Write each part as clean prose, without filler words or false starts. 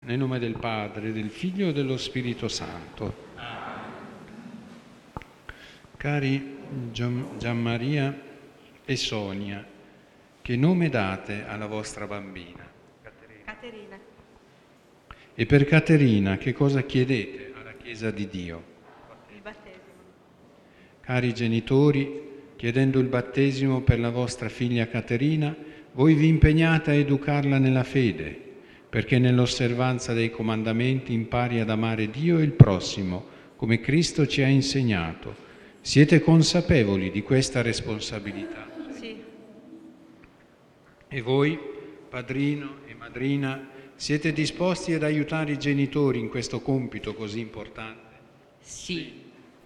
Nel nome del Padre, del Figlio e dello Spirito Santo. Cari Gianmaria e Sonia, che nome date alla vostra bambina? Caterina. E per Caterina che cosa chiedete alla Chiesa di Dio? Il battesimo. Cari genitori, chiedendo il battesimo per la vostra figlia Caterina, voi vi impegnate a educarla nella fede, perché nell'osservanza dei comandamenti impari ad amare Dio e il prossimo, come Cristo ci ha insegnato. Siete consapevoli di questa responsabilità? Sì. E voi, padrino e madrina, siete disposti ad aiutare i genitori in questo compito così importante? Sì.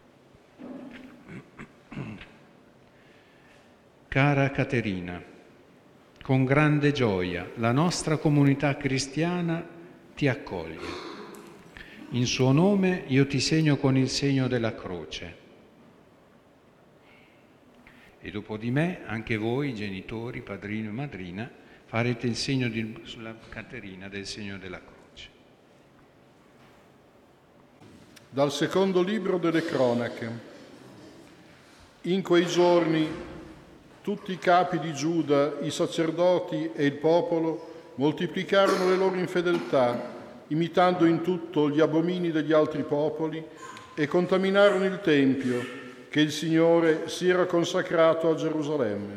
Cara Caterina, con grande gioia la nostra comunità cristiana ti accoglie. In suo nome io ti segno con il segno della croce. E dopo di me, anche voi, genitori, padrino e madrina, farete il segno sulla Caterina del segno della croce. Dal secondo libro delle cronache. In quei giorni tutti i capi di Giuda, i sacerdoti e il popolo moltiplicarono le loro infedeltà, imitando in tutto gli abomini degli altri popoli, e contaminarono il Tempio, che il Signore si era consacrato a Gerusalemme.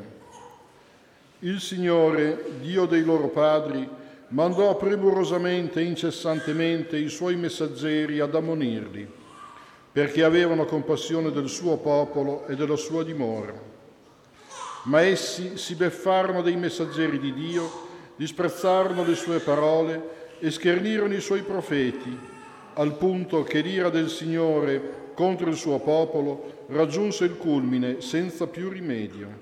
Il Signore, Dio dei loro padri, mandò premurosamente e incessantemente i suoi messaggeri ad ammonirli, perché avevano compassione del suo popolo e della sua dimora. Ma essi si beffarono dei messaggeri di Dio, disprezzarono le sue parole e schernirono i suoi profeti, al punto che l'ira del Signore contro il suo popolo raggiunse il culmine senza più rimedio.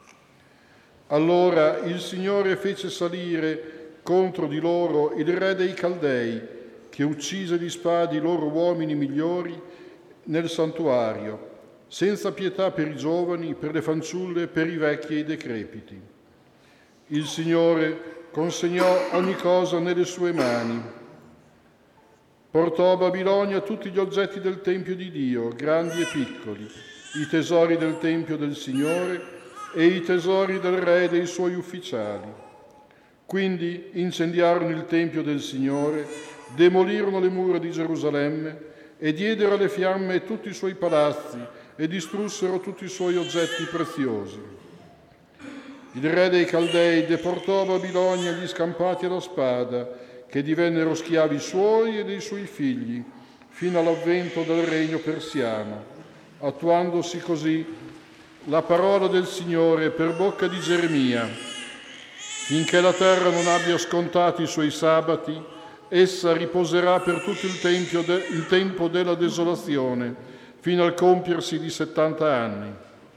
Allora il Signore fece salire contro di loro il re dei Caldei, che uccise di spada i loro uomini migliori nel santuario, senza pietà per i giovani, per le fanciulle, per i vecchi e i decrepiti. Il Signore consegnò ogni cosa nelle sue mani. Portò a Babilonia tutti gli oggetti del Tempio di Dio, grandi e piccoli, i tesori del Tempio del Signore e i tesori del Re e dei suoi ufficiali. Quindi incendiarono il Tempio del Signore, demolirono le mura di Gerusalemme e diedero alle fiamme tutti i suoi palazzi e distrussero tutti i suoi oggetti preziosi. Il Re dei Caldei deportò a Babilonia gli scampati alla spada, che divennero schiavi suoi e dei suoi figli, fino all'avvento del regno persiano, attuandosi così la parola del Signore per bocca di Geremia. Finché la terra non abbia scontato i suoi sabati, essa riposerà per tutto il tempo della desolazione, fino al compiersi di 70 anni.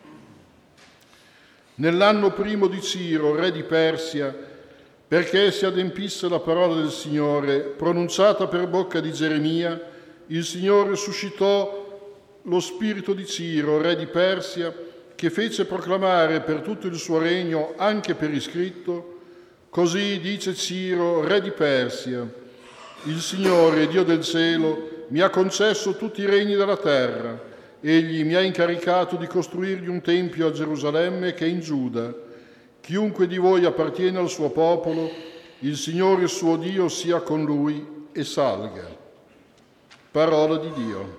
Nell'anno primo di Ciro, re di Persia, perché si adempisse la parola del Signore pronunciata per bocca di Geremia, il Signore suscitò lo spirito di Ciro, re di Persia, che fece proclamare per tutto il suo regno, anche per iscritto: così dice Ciro, re di Persia: il Signore, Dio del cielo, mi ha concesso tutti i regni della terra. Egli mi ha incaricato di costruirgli un tempio a Gerusalemme che è in Giuda. Chiunque di voi appartiene al suo popolo, il Signore suo Dio sia con lui e salga. Parola di Dio.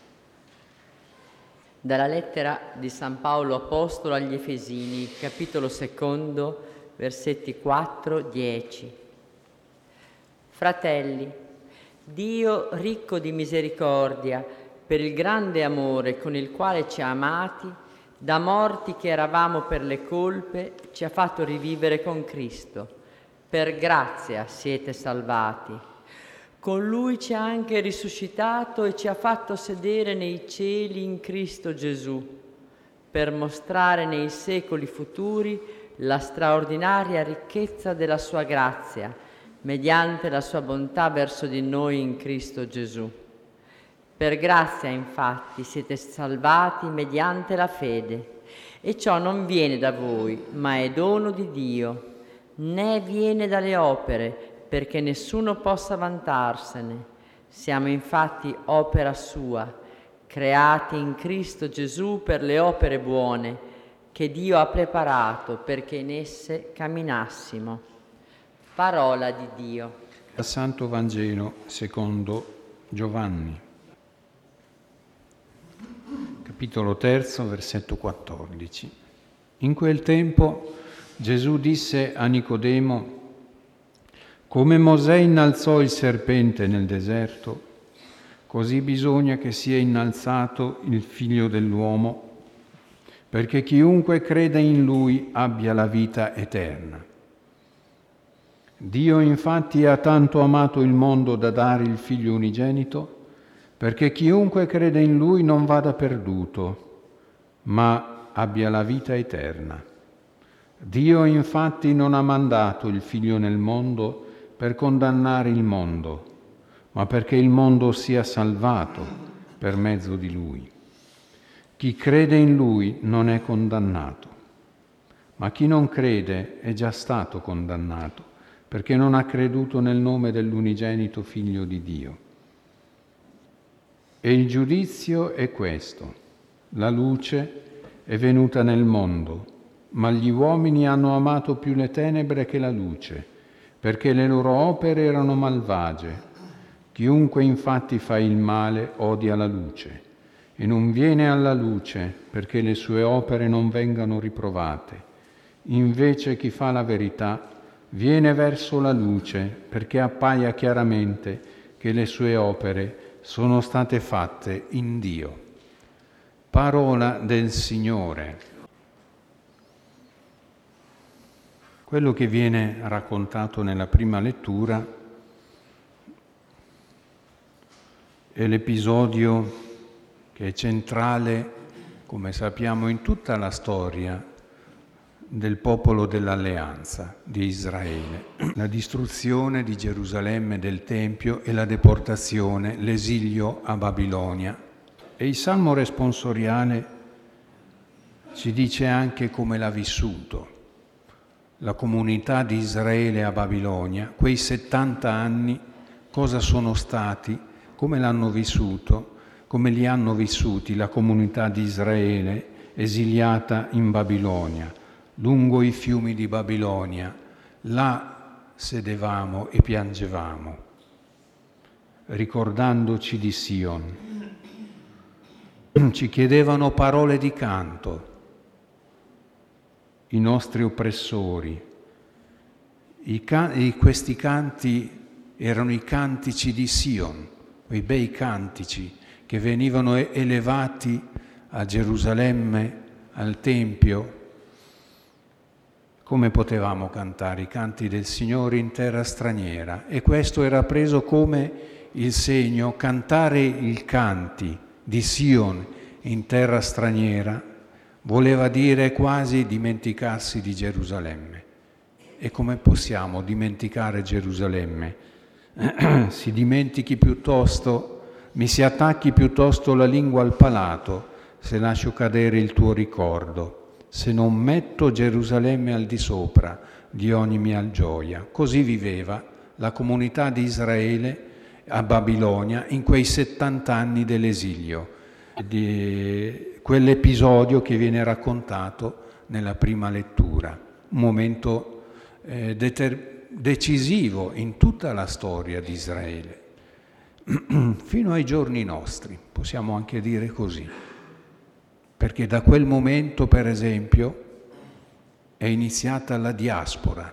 Dalla lettera di San Paolo Apostolo agli Efesini, capitolo 2, versetti 4-10. Fratelli, Dio ricco di misericordia, per il grande amore con il quale ci ha amati, da morti che eravamo per le colpe, ci ha fatto rivivere con Cristo. Per grazia siete salvati. Con Lui ci ha anche risuscitato e ci ha fatto sedere nei cieli in Cristo Gesù, per mostrare nei secoli futuri la straordinaria ricchezza della sua grazia, mediante la sua bontà verso di noi in Cristo Gesù. Per grazia, infatti, siete salvati mediante la fede, e ciò non viene da voi, ma è dono di Dio, né viene dalle opere, perché nessuno possa vantarsene. Siamo infatti opera sua, creati in Cristo Gesù per le opere buone, che Dio ha preparato perché in esse camminassimo. Parola di Dio. Dal Santo Vangelo secondo Giovanni, capitolo 3, versetto 14. In quel tempo Gesù disse a Nicodemo: come Mosè innalzò il serpente nel deserto, così bisogna che sia innalzato il Figlio dell'uomo, perché chiunque creda in Lui abbia la vita eterna. Dio infatti ha tanto amato il mondo da dare il Figlio unigenito, perché chiunque creda in Lui non vada perduto, ma abbia la vita eterna. Dio infatti non ha mandato il Figlio nel mondo per condannare il mondo, ma perché il mondo sia salvato per mezzo di Lui. Chi crede in Lui non è condannato, ma chi non crede è già stato condannato, perché non ha creduto nel nome dell'unigenito Figlio di Dio. E il giudizio è questo: la luce è venuta nel mondo, ma gli uomini hanno amato più le tenebre che la luce, perché le loro opere erano malvagie. Chiunque infatti fa il male odia la luce e non viene alla luce perché le sue opere non vengano riprovate. Invece chi fa la verità viene verso la luce perché appaia chiaramente che le sue opere sono state fatte in Dio. Parola del Signore. Quello che viene raccontato nella prima lettura è l'episodio che è centrale, come sappiamo, in tutta la storia del popolo dell'alleanza di Israele. La distruzione di Gerusalemme, del Tempio, e la deportazione, l'esilio a Babilonia. E il Salmo responsoriale ci dice anche come l'ha vissuto la comunità di Israele a Babilonia, quei 70 anni, cosa sono stati, come l'hanno vissuto, come li hanno vissuti la comunità di Israele esiliata in Babilonia, lungo i fiumi di Babilonia. Là sedevamo e piangevamo, ricordandoci di Sion. Ci chiedevano parole di canto i nostri oppressori. Questi canti erano i cantici di Sion, quei bei cantici che venivano elevati a Gerusalemme, al Tempio. Come potevamo cantare i canti del Signore in terra straniera? E questo era preso come il segno, cantare i canti di Sion in terra straniera voleva dire quasi dimenticarsi di Gerusalemme. E come possiamo dimenticare Gerusalemme? Si dimentichi piuttosto, mi si attacchi piuttosto la lingua al palato se lascio cadere il tuo ricordo, se non metto Gerusalemme al di sopra di ogni mia gioia. Così viveva la comunità di Israele a Babilonia in quei 70 anni dell'esilio, di quell'episodio che viene raccontato nella prima lettura, un momento decisivo in tutta la storia di Israele, fino ai giorni nostri, possiamo anche dire così, perché da quel momento, per esempio, è iniziata la diaspora.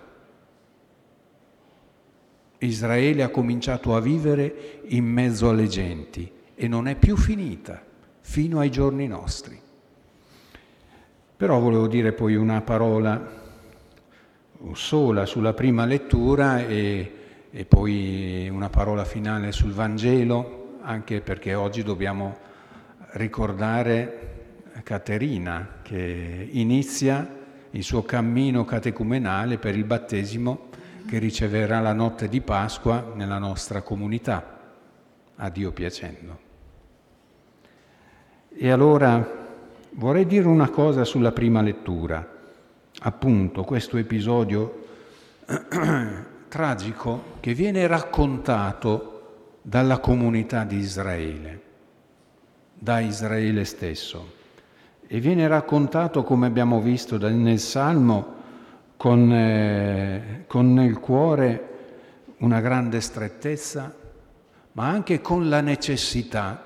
Israele ha cominciato a vivere in mezzo alle genti e non è più finita fino ai giorni nostri. Però volevo dire poi una parola sola sulla prima lettura e poi una parola finale sul Vangelo, anche perché oggi dobbiamo ricordare Caterina, che inizia il suo cammino catecumenale per il battesimo che riceverà la notte di Pasqua nella nostra comunità, a Dio piacendo. E allora vorrei dire una cosa sulla prima lettura, appunto questo episodio tragico che viene raccontato dalla comunità di Israele, da Israele stesso, e viene raccontato, come abbiamo visto nel Salmo, con nel cuore una grande strettezza, ma anche con la necessità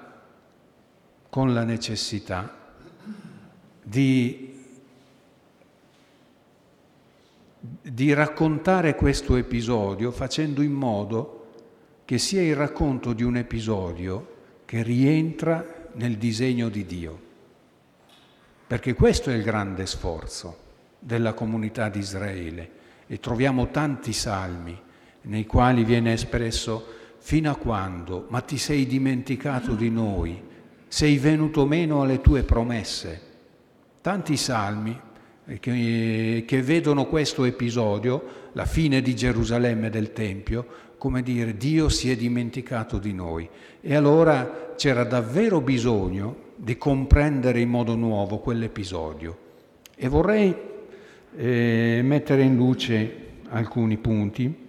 di raccontare questo episodio facendo in modo che sia il racconto di un episodio che rientra nel disegno di Dio. Perché questo è il grande sforzo della comunità di Israele, e troviamo tanti salmi nei quali viene espresso: fino a quando? Ma ti sei dimenticato di noi? Sei venuto meno alle tue promesse? Tanti salmi che vedono questo episodio, la fine di Gerusalemme e del Tempio, come dire: Dio si è dimenticato di noi. E allora c'era davvero bisogno di comprendere in modo nuovo quell'episodio. E vorrei mettere in luce alcuni punti,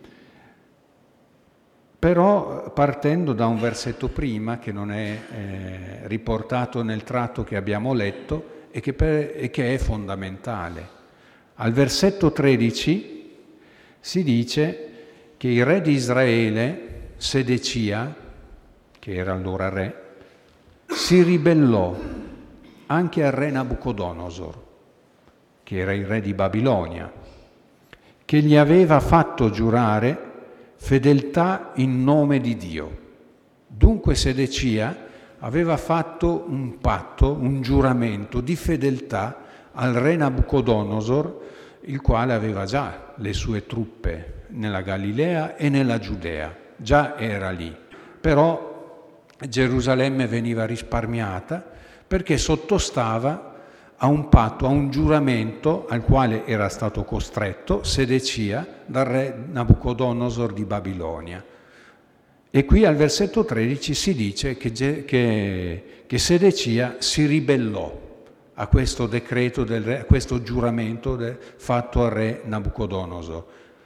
però partendo da un versetto prima, che non è riportato nel tratto che abbiamo letto, e che è fondamentale. Al versetto 13 si dice che il re di Israele, Sedecia, che era allora re, si ribellò anche al re Nabucodonosor, che era il re di Babilonia, che gli aveva fatto giurare fedeltà in nome di Dio. Dunque Sedecia aveva fatto un patto, un giuramento di fedeltà al re Nabucodonosor, il quale aveva già le sue truppe nella Galilea e nella Giudea, già era lì. Però Gerusalemme veniva risparmiata perché sottostava a un patto, a un giuramento al quale era stato costretto Sedecia dal re Nabucodonosor di Babilonia. E qui al versetto 13 si dice che Sedecia si ribellò a questo decreto del re, a questo giuramento fatto al re Nabucodonosor.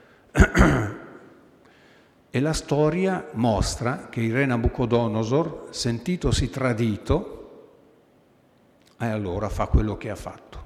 E la storia mostra che il re Nabucodonosor, sentitosi tradito, e allora fa quello che ha fatto.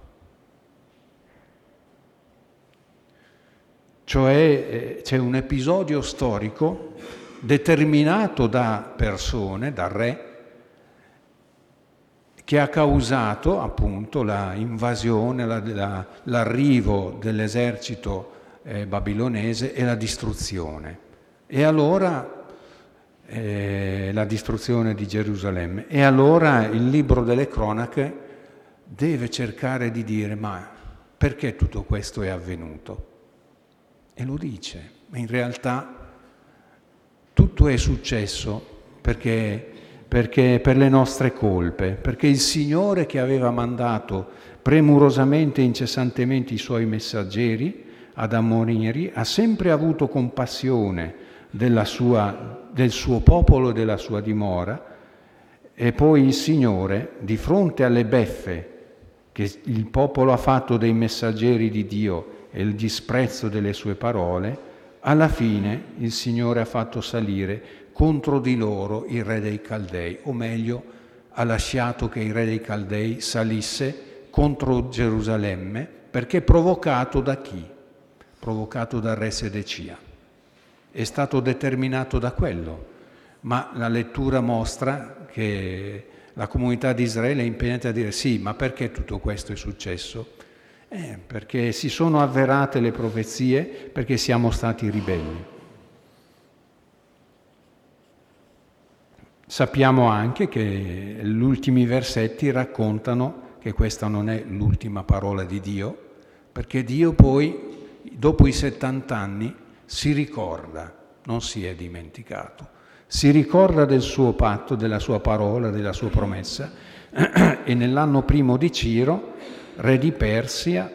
Cioè c'è un episodio storico determinato da persone, dal re, che ha causato appunto la invasione, l'arrivo dell'esercito babilonese e la distruzione. E allora la distruzione di Gerusalemme. E allora il libro delle cronache deve cercare di dire: ma perché tutto questo è avvenuto? E lo dice, ma in realtà tutto è successo perché per le nostre colpe, perché il Signore, che aveva mandato premurosamente e incessantemente i suoi messaggeri ad ammonire, ha sempre avuto compassione del suo popolo e della sua dimora. E poi il Signore, di fronte alle beffe che il popolo ha fatto dei messaggeri di Dio e il disprezzo delle sue parole, alla fine il Signore ha fatto salire contro di loro il re dei Caldei, o meglio, ha lasciato che il re dei Caldei salisse contro Gerusalemme, perché provocato da chi? Provocato dal re Sedecia. È stato determinato da quello, ma la lettura mostra che la comunità di Israele è impegnata a dire: sì, ma perché tutto questo è successo? Perché si sono avverate le profezie, perché siamo stati ribelli. Sappiamo anche che gli ultimi versetti raccontano che questa non è l'ultima parola di Dio, perché Dio poi, dopo i 70 anni, si ricorda, non si è dimenticato, si ricorda del suo patto, della sua parola, della sua promessa, e nell'anno primo di Ciro, re di Persia,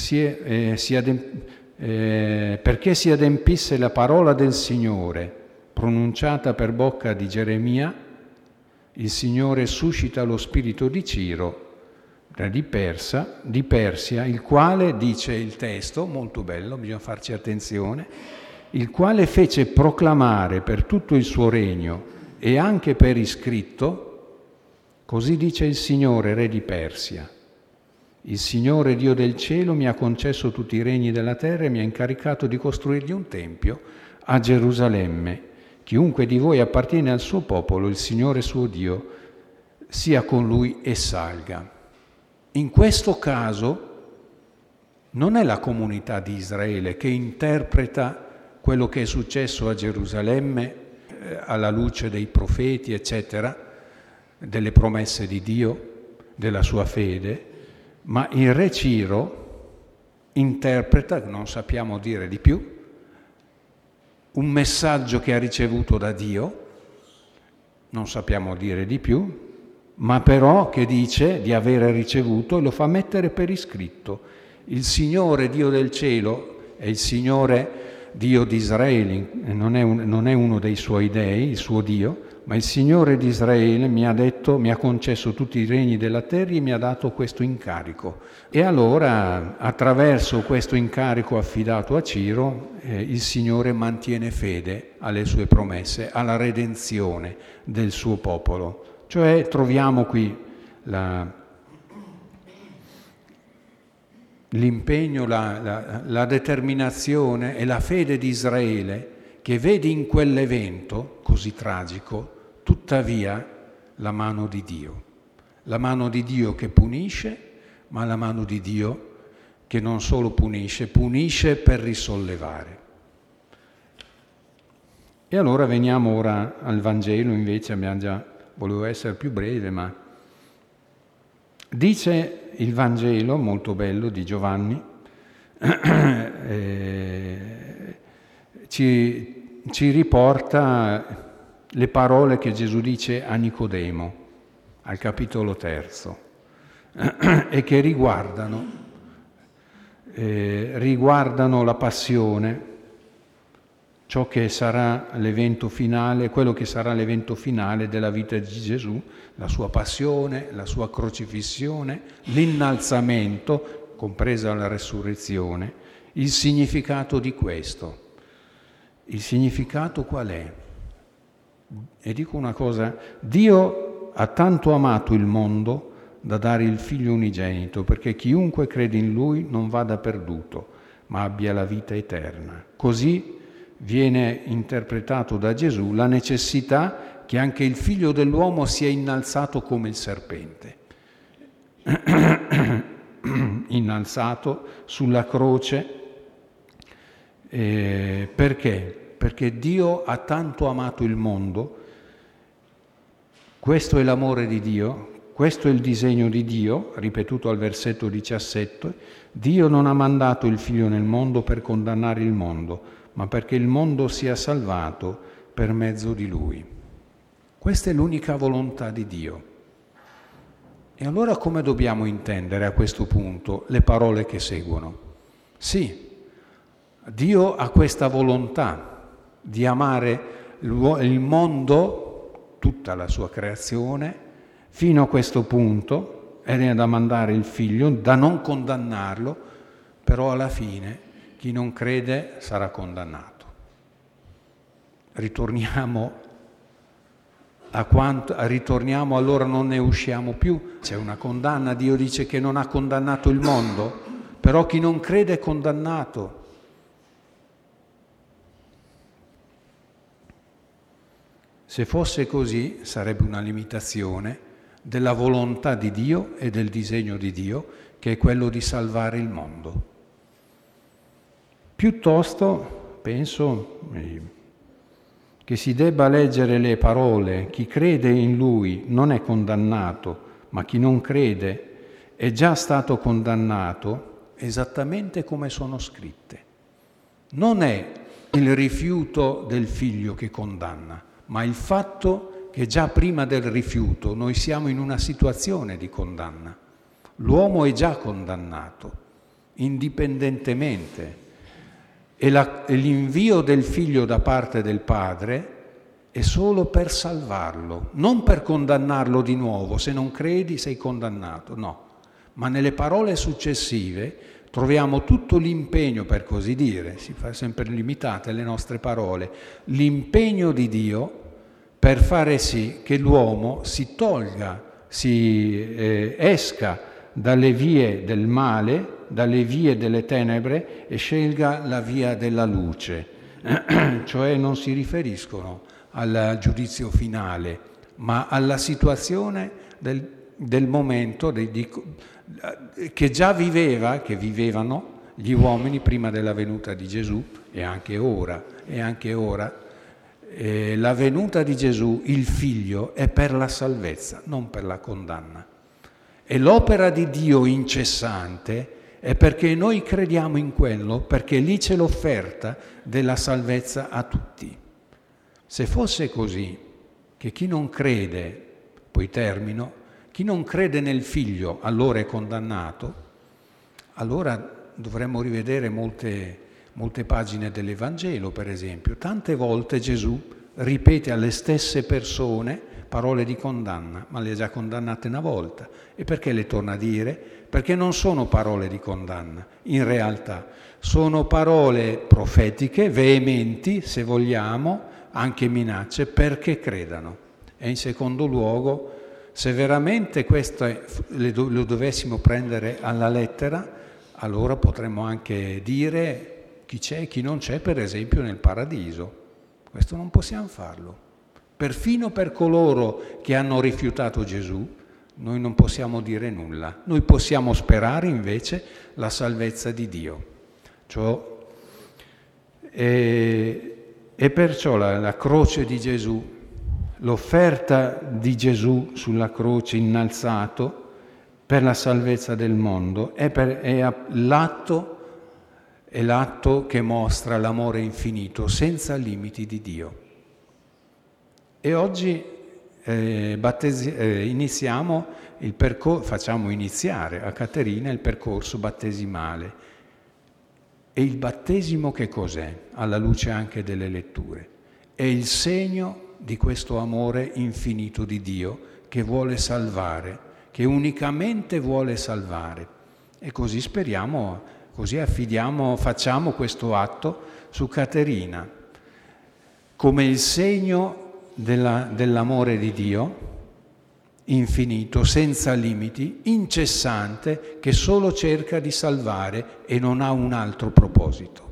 perché si adempisse la parola del Signore pronunciata per bocca di Geremia, il Signore suscita lo spirito di Ciro, re di Persia, il quale, dice il testo, molto bello, bisogna farci attenzione, il quale fece proclamare per tutto il suo regno e anche per iscritto, così dice il Signore, re di Persia. Il Signore Dio del cielo mi ha concesso tutti i regni della terra e mi ha incaricato di costruirgli un tempio a Gerusalemme. Chiunque di voi appartiene al suo popolo, il Signore suo Dio sia con lui e salga. In questo caso non è la comunità di Israele che interpreta quello che è successo a Gerusalemme alla luce dei profeti, eccetera, delle promesse di Dio, della sua fede, ma il re Ciro interpreta, non sappiamo dire di più, un messaggio che ha ricevuto da Dio, non sappiamo dire di più, ma però che dice di avere ricevuto e lo fa mettere per iscritto. Il Signore Dio del cielo è il Signore Dio di Israele, non è uno dei suoi dei, il suo Dio, ma il Signore di Israele mi ha concesso tutti i regni della terra e mi ha dato questo incarico. E allora, attraverso questo incarico affidato a Ciro, il Signore mantiene fede alle sue promesse, alla redenzione del suo popolo. Cioè troviamo qui l'impegno, la determinazione e la fede di Israele che vede in quell'evento così tragico tuttavia la mano di Dio che punisce, ma la mano di Dio che non solo punisce per risollevare. E allora veniamo ora al Vangelo, invece volevo essere più breve, ma dice il Vangelo, molto bello, di Giovanni, ci riporta le parole che Gesù dice a Nicodemo, al capitolo 3, e che riguardano la passione, ciò che sarà l'evento finale, quello che sarà l'evento finale della vita di Gesù, la sua passione, la sua crocifissione, l'innalzamento, compresa la resurrezione, il significato di questo. Il significato qual è? E dico una cosa, Dio ha tanto amato il mondo da dare il Figlio unigenito, perché chiunque crede in Lui non vada perduto, ma abbia la vita eterna. Così viene interpretato da Gesù la necessità che anche il Figlio dell'uomo sia innalzato come il serpente. Innalzato sulla croce. Perché? Perché Dio ha tanto amato il mondo, questo è l'amore di Dio, questo è il disegno di Dio, ripetuto al versetto 17, Dio non ha mandato il Figlio nel mondo per condannare il mondo, ma perché il mondo sia salvato per mezzo di Lui. Questa è l'unica volontà di Dio. E allora come dobbiamo intendere a questo punto le parole che seguono? Sì, Dio ha questa volontà di amare il mondo, tutta la sua creazione, fino a questo punto, ed da mandare il Figlio, da non condannarlo, però alla fine chi non crede sarà condannato. Ritorniamo allora non ne usciamo più. C'è una condanna, Dio dice che non ha condannato il mondo, però chi non crede è condannato. Se fosse così sarebbe una limitazione della volontà di Dio e del disegno di Dio, che è quello di salvare il mondo. Piuttosto penso che si debba leggere le parole: chi crede in Lui non è condannato, ma chi non crede è già stato condannato, esattamente come sono scritte. Non è il rifiuto del Figlio che condanna, ma il fatto che già prima del rifiuto noi siamo in una situazione di condanna. L'uomo è già condannato, indipendentemente, e l'invio del Figlio da parte del Padre è solo per salvarlo, non per condannarlo di nuovo. Se non credi sei condannato, no. Ma nelle parole successive troviamo tutto l'impegno, per così dire, si fa sempre limitate le nostre parole, l'impegno di Dio per fare sì che l'uomo si tolga, esca dalle vie del male, dalle vie delle tenebre e scelga la via della luce. Cioè non si riferiscono al giudizio finale, ma alla situazione del momento che già vivevano gli uomini prima della venuta di Gesù e anche ora. La venuta di Gesù, il Figlio, è per la salvezza, non per la condanna. E l'opera di Dio incessante è perché noi crediamo in quello, perché lì c'è l'offerta della salvezza a tutti. Se fosse così, che chi non crede, poi termino, chi non crede nel Figlio allora è condannato, allora dovremmo rivedere molte pagine dell'Evangelo, per esempio. Tante volte Gesù ripete alle stesse persone parole di condanna, ma le ha già condannate una volta. E perché le torna a dire? Perché non sono parole di condanna, in realtà sono parole profetiche, veementi, se vogliamo, anche minacce, perché credano. E in secondo luogo, se veramente questo lo dovessimo prendere alla lettera, allora potremmo anche dire chi c'è e chi non c'è, per esempio, nel paradiso. Questo non possiamo farlo. Perfino per coloro che hanno rifiutato Gesù, noi non possiamo dire nulla. Noi possiamo sperare invece la salvezza di Dio. E perciò la croce di Gesù, l'offerta di Gesù sulla croce innalzato per la salvezza del mondo, è l'atto che mostra l'amore infinito, senza limiti di Dio. E oggi iniziamo facciamo iniziare a Caterina il percorso battesimale. E il battesimo che cos'è? Alla luce anche delle letture. È il segno di questo amore infinito di Dio che vuole salvare, che unicamente vuole salvare. E così speriamo, facciamo questo atto su Caterina, come il segno dell'amore di Dio, infinito, senza limiti, incessante, che solo cerca di salvare e non ha un altro proposito.